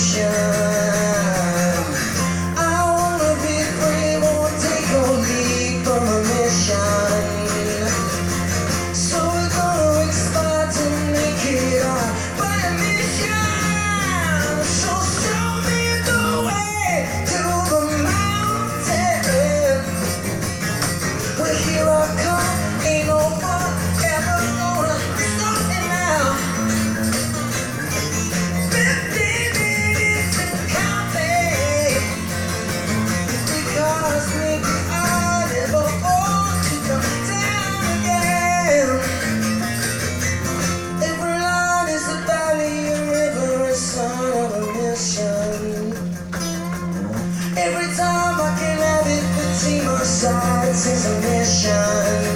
Every time I can have it between my sides is a mission.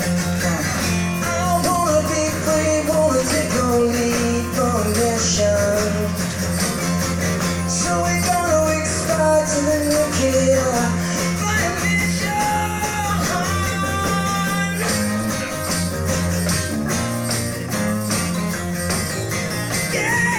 I wanna be free, wanna take a lead from a mission. So we're gonna expire to the nuclear by a mission. Yeah.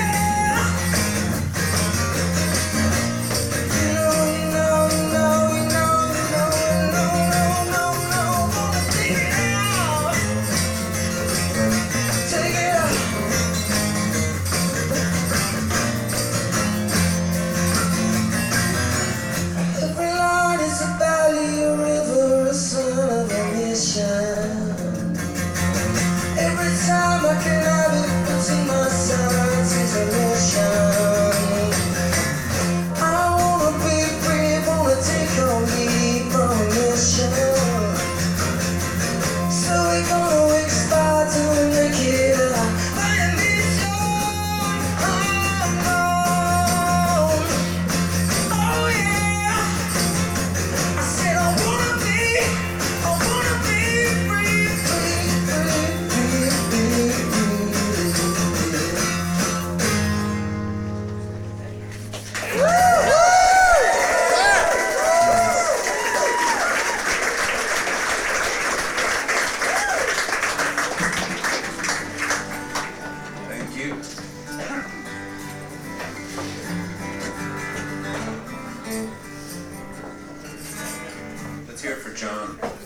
Every time I can have it between my sides is a mission. I wanna be free, wanna take a lead from a mission. So we're gonna expire to make it up by a mission. Oh yeah. I said I wanna be free, Thank you. Let's hear it for John.